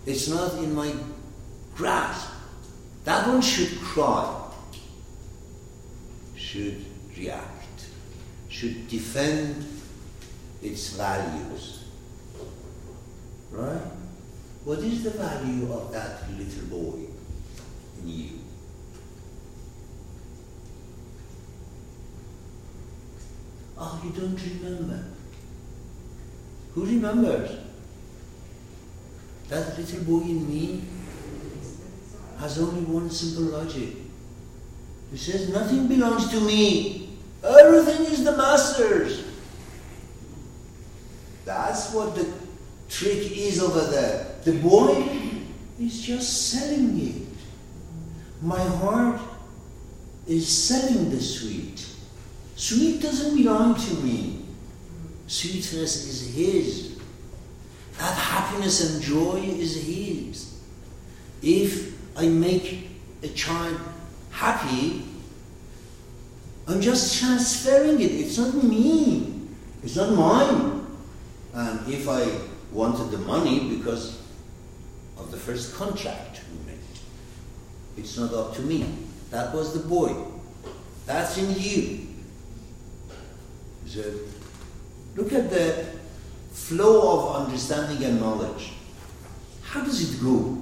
It's not in my grasp. That one should cry, should react, should defend its values. Right? What is the value of that little boy in you? Oh, you don't remember. Who remembers? That little boy in me has only one simple logic. He says, nothing belongs to me. Everything is the master's. That's what the trick is over there. The boy is just selling it. My heart is selling the sweet. Sweet doesn't belong to me. Sweetness is his. That happiness and joy is his. If I make a child happy, I'm just transferring it. It's not me. It's not mine. And if I wanted the money because of the first contract we made, it's not up to me. That was the boy. That's in you. So look at the flow of understanding and knowledge. How does it go?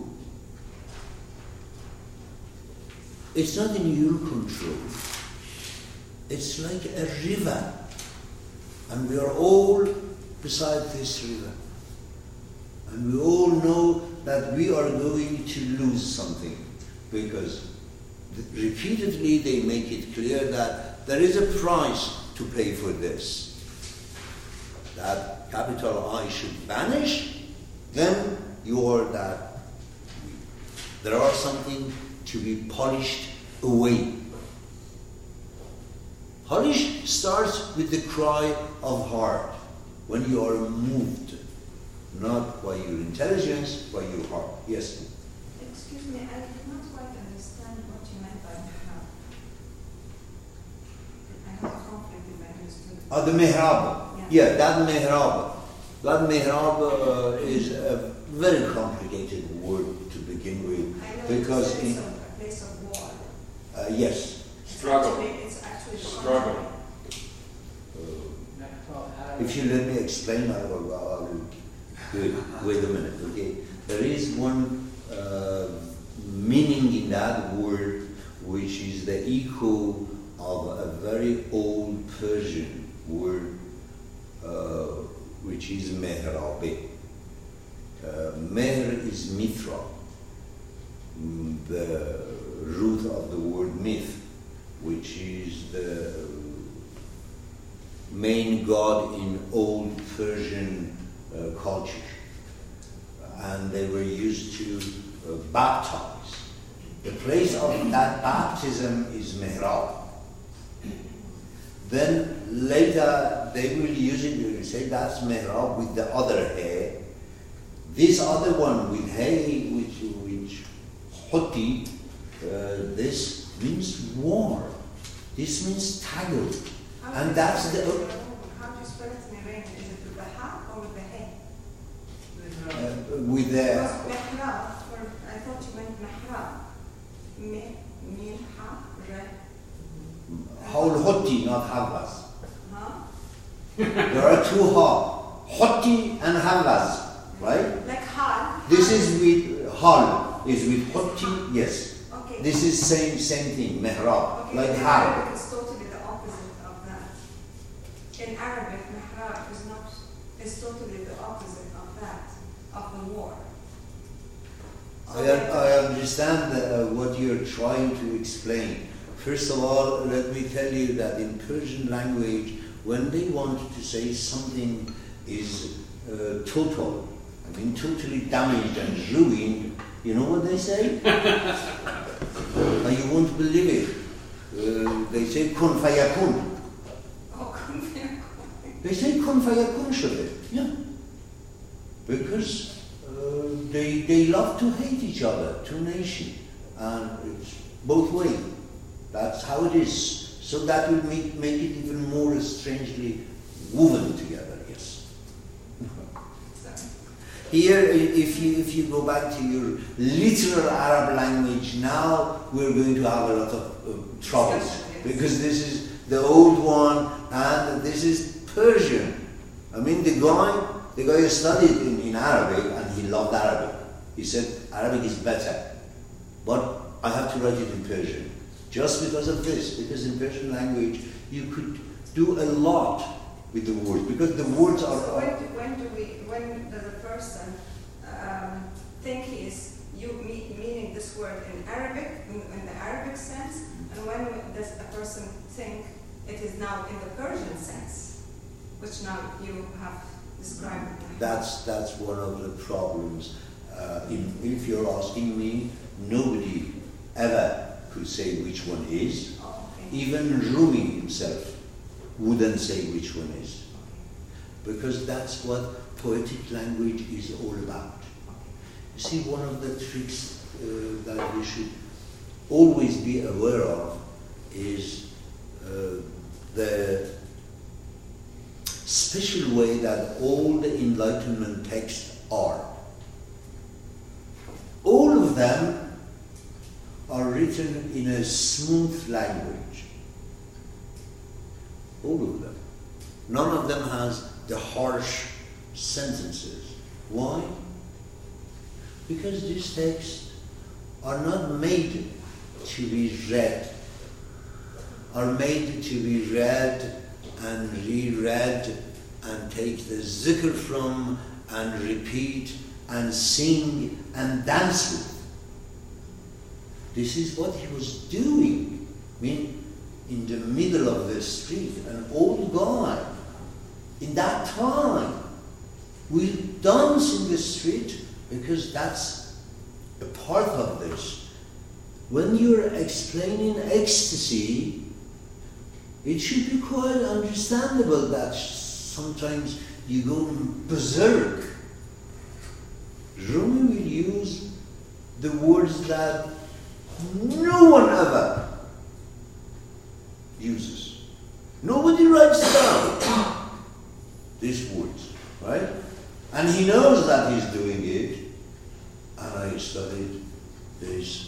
It's not in your control. It's like a river. And we are all beside this river. And we all know that we are going to lose something, because repeatedly they make it clear that there is a price to pay for this. That capital I should vanish, then you are that. There are something to be polished away. Polish starts with the cry of heart, when you are moved, not by your intelligence, by your heart. Yes? Excuse me, I did not quite understand what you meant by mihrab. I have a conflict if I understood. The mihrab. Yeah, that mihrab. That mihrab is a very complicated word to begin with. I know because it's a place of war. Yes. Struggle. It's actually Struggle. If you let me explain, I will do it. Wait a minute, okay? There is one meaning in that word which is the echo of a very old Persian word which is mehrabe. Mehr is mithra, the root of the word myth, which is the main god in old Persian culture. And they were used to baptize. The place of that baptism is mihrab. Then later they will use it, they will say that's mihrab with the other hay. This other one with hay, which hoti, this means war. This means taggle. And that's the... How do you spell it in Iranian? Is it with the ha or with the he? with the... Mihrab, I thought you meant mihrab. Haul hoti, not havas. Huh? There are two ha. Hoti and havas, right? Like hal. This is with hal, is with hoti, yes. Okay. This is same thing, mihrab, Okay, like in hal. Arabic it's totally the opposite of that. In Arabic, mihrab is totally the opposite of that, of the war. So I understand what you're trying to explain. First of all, let me tell you that in Persian language, when they want to say something is total, I mean totally damaged and ruined, you know what they say? And you won't believe it. They say kun fayakun. Oh, kun fayakun. They say kun fayakun shode. Yeah. Because they love to hate each other, two nations. And it's both ways. That's how it is. So that will make it even more strangely woven together, yes. Sorry. here, if you go back to your literal Arab language, now we're going to have a lot of troubles. Because this is the old one, and this is Persian. I mean, the guy studied in Arabic, and he loved Arabic. He said, Arabic is better, but I have to write it in Persian. Just because of this, because in Persian language, you could do a lot with the words, because the words are... So when does a person think he is meaning this word in Arabic, in the Arabic sense, and when does a person think it is now in the Persian sense, which now you have described? That's one of the problems. If you're asking me, nobody ever could say which one is. Oh, okay. Even Rumi himself wouldn't say which one is. Because that's what poetic language is all about. You see, one of the tricks that we should always be aware of is the special way that all the Enlightenment texts are. All of them are written in a smooth language. All of them. None of them has the harsh sentences. Why? Because these texts are not made to be read, are made to be read and reread and take the zikr from and repeat and sing and dance with. This is what he was doing. I mean, in the middle of the street, an old guy, in that time, will dance in the street because that's a part of this. When you're explaining ecstasy, it should be quite understandable that sometimes you go berserk. Rumi will use the words that no one ever uses. Nobody writes down these words, right? And he knows that he's doing it. And I studied this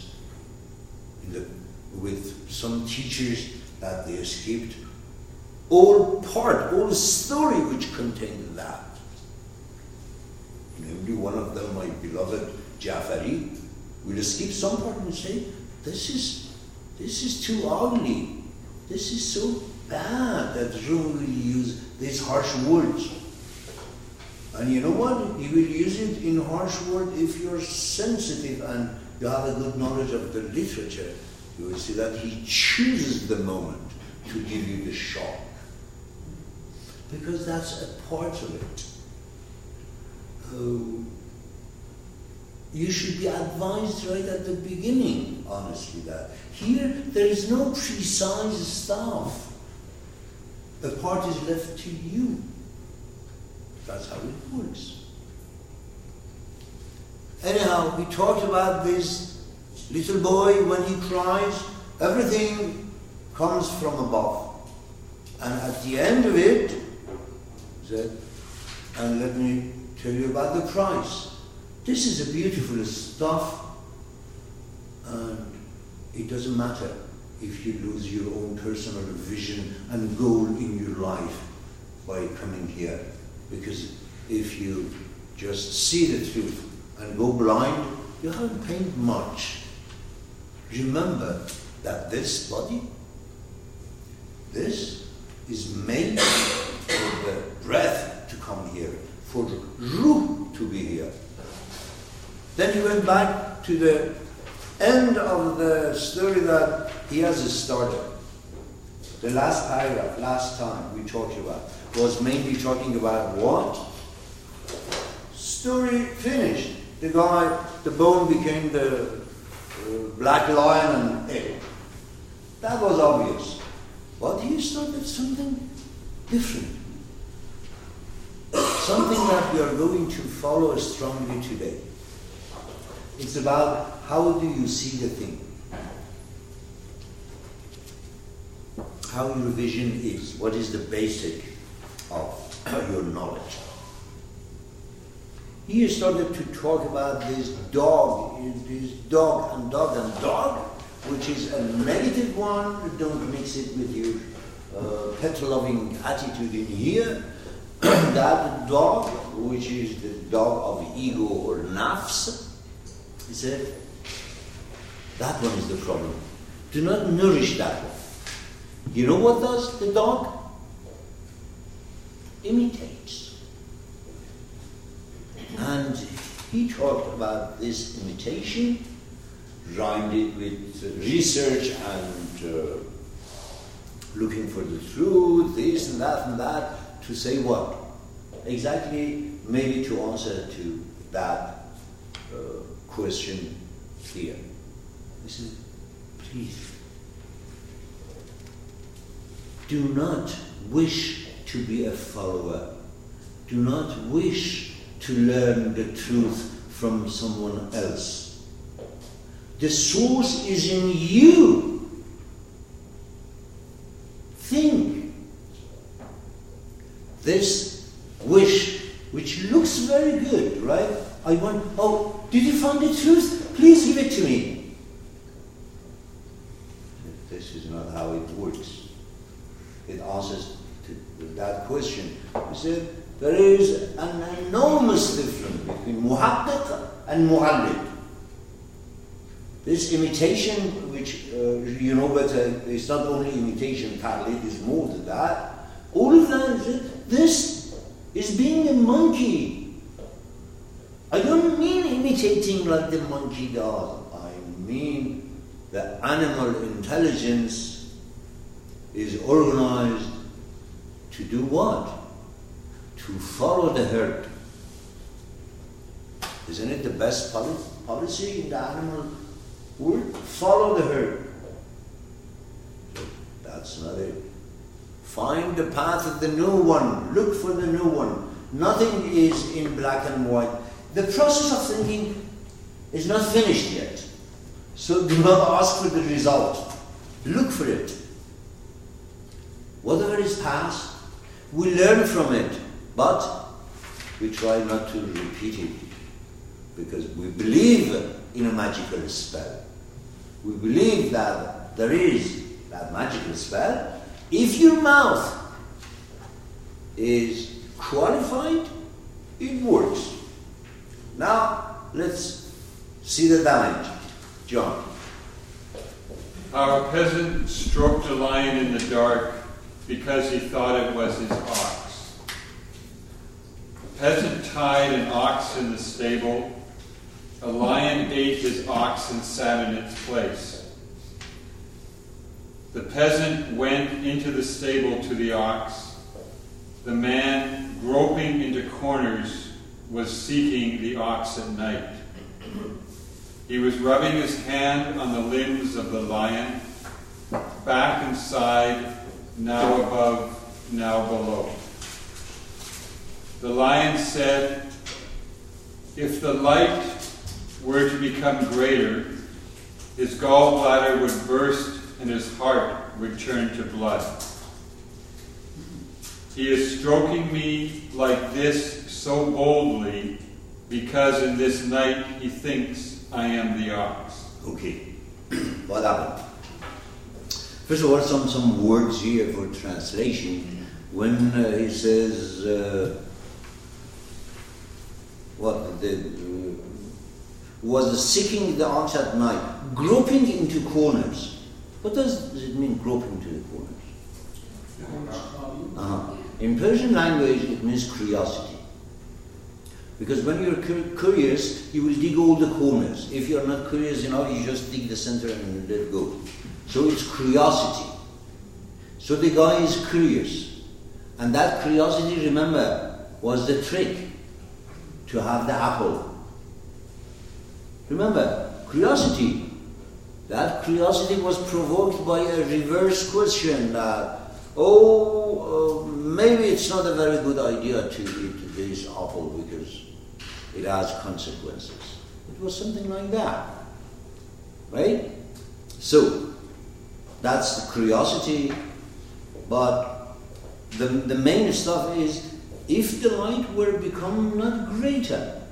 with some teachers that they skipped all story which contained that. Namely, one of them, my beloved Jafari, will skip some part and say, this is too ugly. This is so bad that Rumi will use these harsh words. And you know what? He will use it in harsh words if you're sensitive and you have a good knowledge of the literature. You will see that he chooses the moment to give you the shock. Because that's a part of it. You should be advised right at the beginning, honestly, that here there is no precise stuff. The part is left to you. That's how it works. Anyhow, we talked about this little boy when he cries. Everything comes from above. And at the end of it, he said, and let me tell you about the price. This is a beautiful stuff, and it doesn't matter if you lose your own personal vision and goal in your life by coming here. Because if you just see the truth and go blind, you haven't paid much. Remember that this body, this is made for the breath to come here, for ruh to be here. Then he went back to the end of the story that he has started. The last paragraph, last time we talked about, was mainly talking about what? Story finished. The guy, the bone became the black lion and egg. That was obvious. But he started something different. Something that we are going to follow strongly today. It's about how do you see the thing? How your vision is. What is the basic of your knowledge? he started to talk about this dog, and dog, which is a negative one. Don't mix it with your pet-loving attitude in here. That dog, which is the dog of ego or nafs, he said, that one is the problem. Do not nourish that one. You know what does the dog? Imitates. And he talked about this imitation, rhymed it with research and looking for the truth, this and that, to say what? Exactly, maybe to answer to that question here. He said, please, do not wish to be a follower. Do not wish to learn the truth from someone else. The source is in you. Think. This wish, which looks very good, right? I want, oh, did you find the truth? Please give it to me. This is not how it works. It answers to that question. He said, there is an enormous difference between muhaqqiq and mu'allid. This imitation, which you know better, it's not only imitation, taqlid is more than that. All of that, this is being a monkey. I don't mean imitating like the monkey does. I mean the animal intelligence is organized to do what? To follow the herd. Isn't it the best policy in the animal world? Follow the herd. So that's not it. Find the path of the new one. Look for the new one. Nothing is in black and white. The process of thinking is not finished yet. So do not ask for the result. Look for it. Whatever is past, we learn from it, but we try not to repeat it because we believe in a magical spell. We believe that there is that magical spell. If your mouth is qualified, it works. Now, let's see the damage. John. Our peasant stroked a lion in the dark because he thought it was his ox. A peasant tied an ox in the stable. A lion ate his ox and sat in its place. The peasant went into the stable to the ox. The man, groping into corners, was seeking the ox at night. He was rubbing his hand on the limbs of the lion, back and side, now above, now below. The lion said, if the light were to become greater, his gallbladder would burst and his heart would turn to blood. He is stroking me like this so boldly because in this night he thinks I am the ox. Okay. What happened? First of all, some words here for translation. When he says, was seeking the ox at night, groping into corners. What does it mean, groping into the corners? In Persian language, it means curiosity. Because when you're curious, you will dig all the corners. If you're not curious enough, you just dig the center and let go. So it's curiosity. So the guy is curious. And that curiosity, remember, was the trick to have the apple. Remember, curiosity. That curiosity was provoked by a reverse question that, maybe it's not a very good idea to eat this apple because it has consequences. It was something like that. Right? So, that's the curiosity, but the main stuff is, if the light were become not greater,